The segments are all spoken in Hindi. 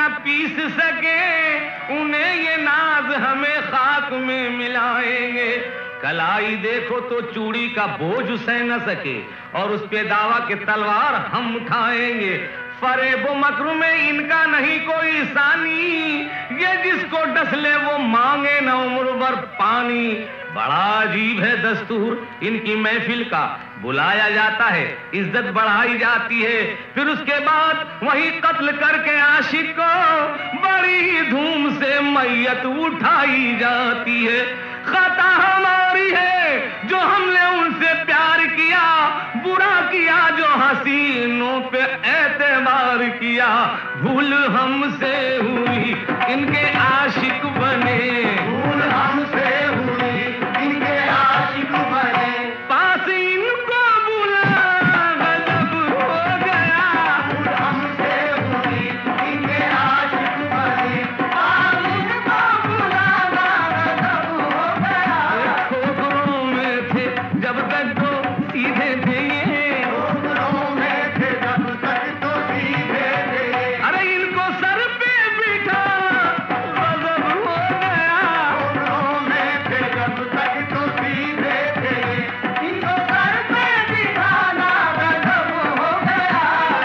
न पीस सके, उन्हें ये नाज हमें खाक में मिलाएंगे। कलाई देखो तो चूड़ी का बोझ सह न सके, और उस पे दावा के तलवार हम उठाएंगे। फरेबो मकरू में इनका नहीं कोई सानी, ये जिसको डस ले वो मांगे न उम्र भर पानी। बड़ा अजीब है दस्तूर इनकी महफिल का, बुलाया जाता है, इज्जत बढ़ाई जाती है, फिर उसके बाद वही कत्ल करके आशिक को बड़ी धूम से मैयत उठाई जाती है। खता हमारी है जो हमने उनसे प्यार किया, बुरा किया जो हसीनों पे एतबार किया। भूल हमसे हुई इनके आशिक बने, भूल हमसे हुई इनके आशिक बने। पास इनको बुला गजब हो गया, भूल हमसे हुई इनके आशिक बने। पास इनको बुला गजब हो गया। ठोकरों में थे जब तक तो सीधे थे ये, ठोकरों में थे जब तक तो सीधे थे। अरे इनको सर पे बिठा गजब हो गया। ठोकरों में थे जब तक तो सीधे थे। इनको सर पे बिठाना गजब हो गया।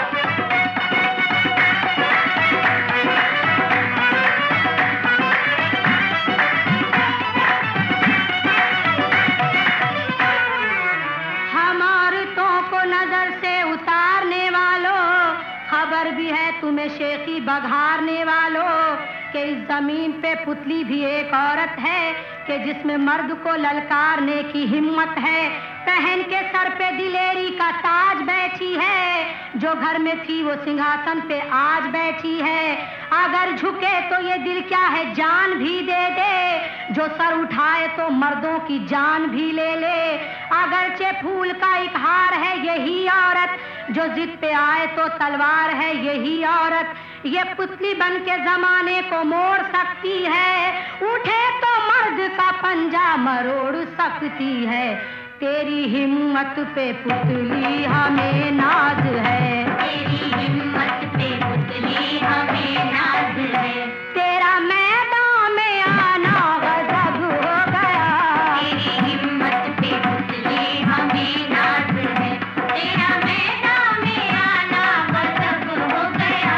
हम औरतों को नजर से उतारने वालों, खबर भी है तुम्हें शेखी बघारने वालों कि इस जमीन पे पुतली भी एक औरत है कि जिसमें मर्द को ललकारने की हिम्मत है। पहन के सर पे दिलेरी का ताज बैठी है, जो घर में थी वो सिंहासन पे आज बैठी है। अगर झुके तो ये दिल क्या है जान भी दे दे, जो सर उठाए तो मर्दों की जान भी ले ले। अगरचे फूल का एक हार है यही औरत, जो जिद पे आए तो तलवार है यही औरत। ये पुतली बन के जमाने को मोड़ सकती है, उठे तो मर्द का पंजा मरोड़ सकती है। तेरी हिम्मत पे पुतली हमें नाज है, तेरी हिम्मत पे पुतली हमें नाज है। तेरा मैदान में आना गजब हो गया। तेरी हिम्मत पे पुतली हमें नाज है। तेरा मैदान में आना गजब हो गया।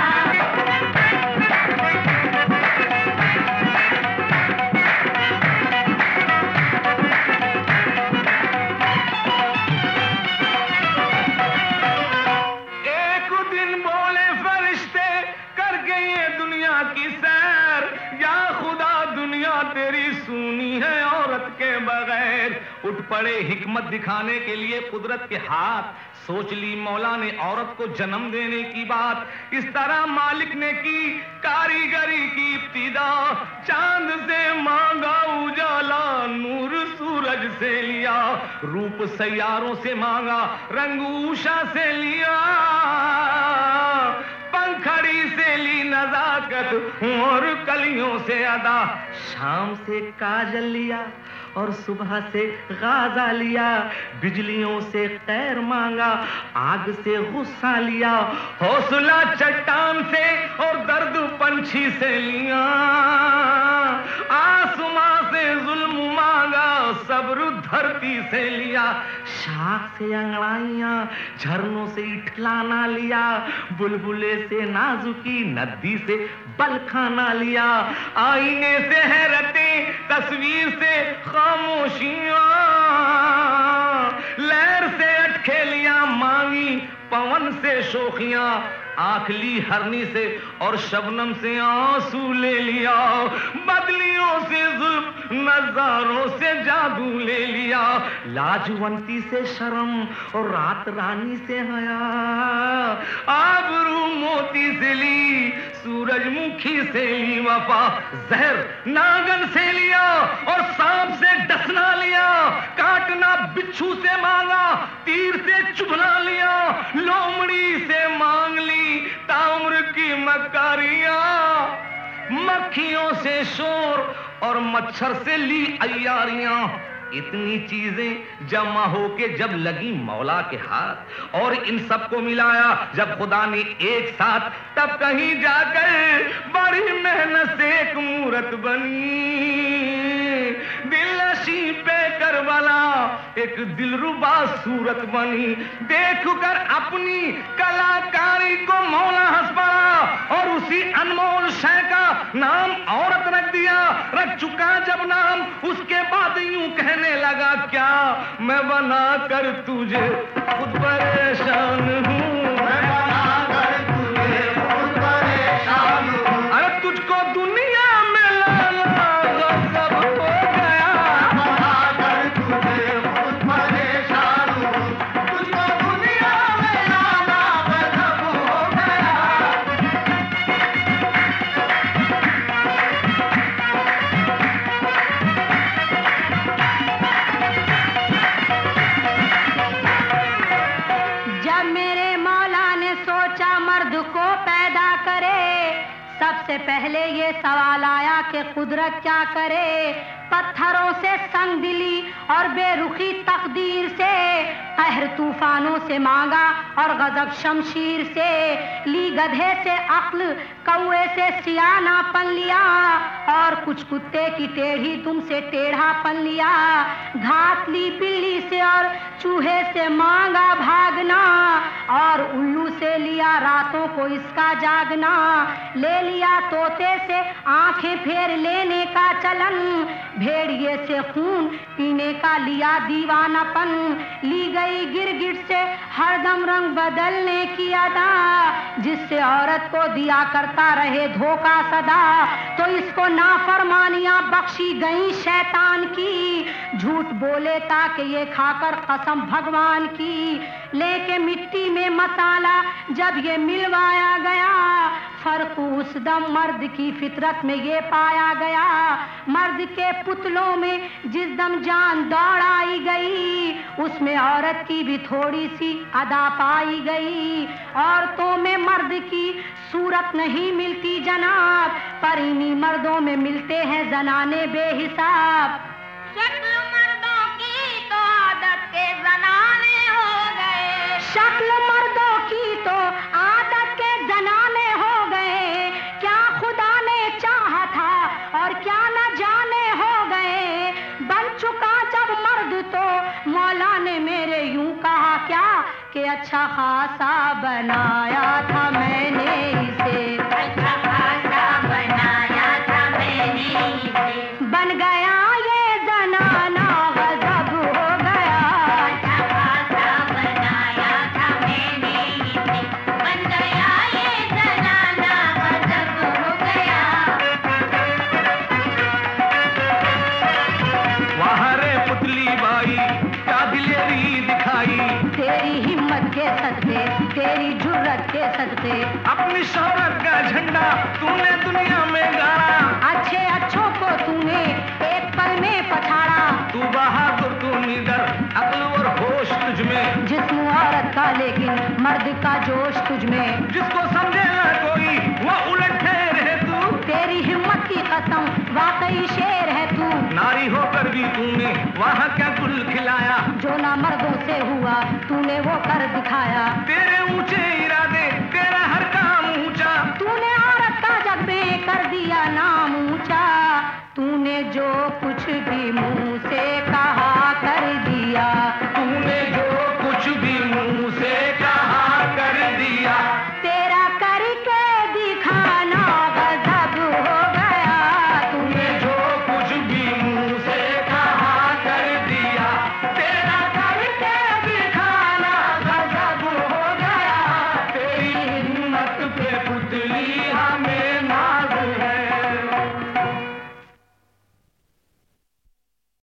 एक दिन बोले फरिश्ते करके ये दुनिया की सैर, या खुदा दुनिया तेरी सूनी है औरत के बगैर। उठ पड़े हिकमत दिखाने के लिए कुदरत के हाथ, सोच ली मौला ने औरत को जन्म देने की बात। इस तरह मालिक ने की कारीगरी की इब्तिदा, चांद से मांगा उजाला नूर सूरज से लिया, रूप सैयारों से मांगा रंग उषा से लिया, पंखड़ी से ली नजाकत और कलियों से अदा। शाम से काजल लिया और सुबह से गाजा लिया, बिजलियों से खैर मांगा, आग से गुस्सा लिया, हौसला चट्टान से और दर्द पंछी से लिया, आसमां से जुल्म मांगा, सब्र धरती से लिया, शाख से अंगड़ाइयां, झरनों से इठलाना लिया, बुलबुले से नाजुकी, नदी से बलखाना लिया, आईने से हैरतें, तस्वीर से खामोशियां, लहर से अटखेलियां मांगी, पवन से शोखियां, आंख ली हरनी से और शबनम से आंसू ले लिया, बदलियों से जुल्फ, नजारों से जादू ले लिया, लाजवंती से शर्म और रात रानी से हया, आबरू मोती से ली, सूरजमुखी से ली वफा, जहर नागन से लिया और सांप से डसना लिया, काटना बिच्छू से मांगा, तीर से चुभना लिया, लोमड़ी से मांग ली ताम्र की मकारियां, मक्खियों से शोर और मच्छर से ली अय्यारियां, इतनी चीजें जमा होके जब लगी मौला के हाथ और इन सबको मिलाया जब खुदा ने एक साथ, तब कहीं जाकर बड़ी मेहनत से एक मूरत बनी। दिलनशी पे करबला एक दिलरुबा सूरत बनी। देखकर अपनी कलाकारी को मौला हंस पड़ा और उसी अनमोल शय का नाम औरत रख दिया। रख चुका जब नाम, उसके बाद यूं कहने लगा, क्या मैं बना कर तुझे खुद परेशान हूँ, मैं बना कर तुझे खुद परेशान हूँ। अरे तुझको दुनिया में लाना गजब हो गया, बना कर तुझे खुद परेशान हूँ। तुझको दुनिया में लाना गजब हो गया। जब मेरे मौला ने सोचा मर्द को पैदा करे, सबसे पहले ये सवाल आया कि कुदरत क्या करे। पत्थरों से संगदिली और बेरुखी तकदीर से, कहर तूफानों से मांगा और गजब शमशीर से। ली गधे से अक्ल, कौए से सियानापन लिया और कुछ कुत्ते की टेढ़ी तुमसे टेढ़ापन लिया। घात ली बिल्ली से और चूहे से मांगा भागना और उल्लू से लिया रातों को इसका जागना। ले लिया तोते से आंखें फेर लेने का चलन, भेड़िए से खून पीने का लिया दीवानापन। ली गई गिरगिट से हरदम रंग बदलने की अदा, जिससे औरत को दिया करता रहे धोखा सदा। तो इसको नाफरमानियां बख्शी गई शैतान की, झूठ बोले ताकि ये खाकर कसम भगवान की। लेके मिट्टी में मसाला जब ये मिलवाया गया, फर्क उस दम मर्द की फितरत में ये पाया गया। मर्द के पुतलों में जिस दम जान दौड़ाई गई, उसमें औरत की भी थोड़ी सी अदा पाई गई। औरतों में मर्द की सूरत नहीं मिलती जनाब, पर इन्हीं मर्दों में मिलते हैं जनाने बेहिसाब। शक्ल मर्दों की तो आदत के जनाने हो गए, शक्ल मर्दों की तो आदत के जनाने हो गए। क्या खुदा ने चाहा था और क्या न जाने हो गए। बन चुका जब मर्द तो मौला ने मेरे यूं कहा क्या कि अच्छा खासा बनाया था मैंने इसे, अच्छा खासा बनाया था मैंने इसे। बन गया ये जनाना गजब हो गया। अच्छा खासा बनाया था मैंने इसे, बन गया ये जनाना गजब हो गया। वहाँ रे पुतली बाई क्या दिलेरी दिखाई, तेरी हिम्मत के सदके, तेरी जुर्रत के सदके, अपनी शोहरत का झंडा तूने दुनिया में गाड़ा। अच्छे अच्छों को तूने एक पल में पछाड़ा। तू बहादुर तू निडर, अक्ल और होश तुझ में, जिस्म औरत का लेकिन मर्द का जोश तुझ में। जिसको समझे ना कोई वो उलट ठहर है तू। तेरी हिम्मत की कसम वाकई शेर है तू। नारी होकर भी तूने वहाँ क्या गुल खिलाया, जो ना मर्दों से हुआ तूने वो कर दिखाया। तेरे